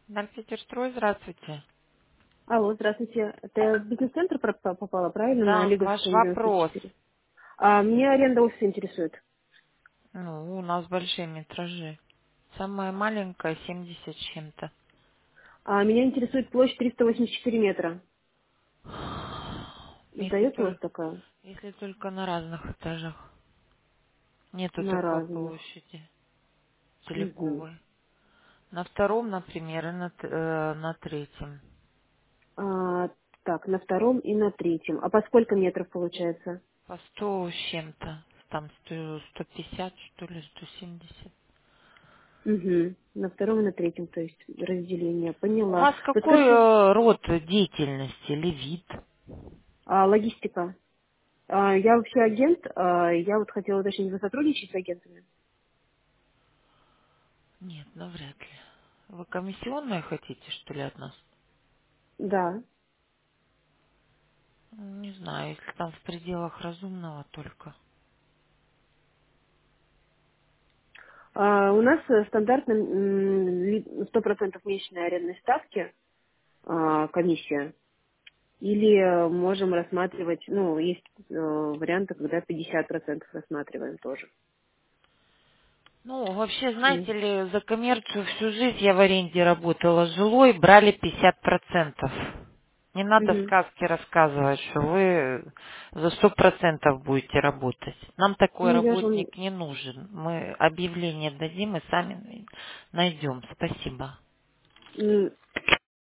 Нальпетерстрой, здравствуйте. Алло, здравствуйте. Это я в бизнес-центр попала, правильно, на Да, ваш Лиговскую вопрос. 94? Меня аренда офиса интересует. Ну, у нас большие метражи. Самая маленькая 70 с чем-то. Меня интересует площадь 384 метра. Если Сдается у вас только, такая? если только на разных этажах. Нету На такой разных. площади Мгм. целиковой. На втором, например, и на третьем. А, так, на втором и на третьем. А по сколько метров получается? По 100 с чем-то. Там 150, что ли, 170. Угу. На втором и на третьем, то есть разделение. У Поняла. вас какой Подскажите, род деятельности или вид? логистика. Я вообще агент. Я вот хотела уточнить, вы сотрудничаете с агентами? Нет, навряд ли. Вы комиссионные хотите, что ли, от нас? Да. Не знаю, если там в пределах разумного только. У нас стандартно 100% месячной арендной ставки, комиссия. Или можем рассматривать, ну, есть варианты, когда 50% рассматриваем тоже. Ну, вообще, М. знаете ли, за коммерцию всю жизнь я в аренде работала жилой, брали 50%. Не надо Мгм. сказки рассказывать, что вы за 100% будете работать. Нам такой Ну, я же... работник не нужен. Мы объявление дадим и сами найдем. Спасибо.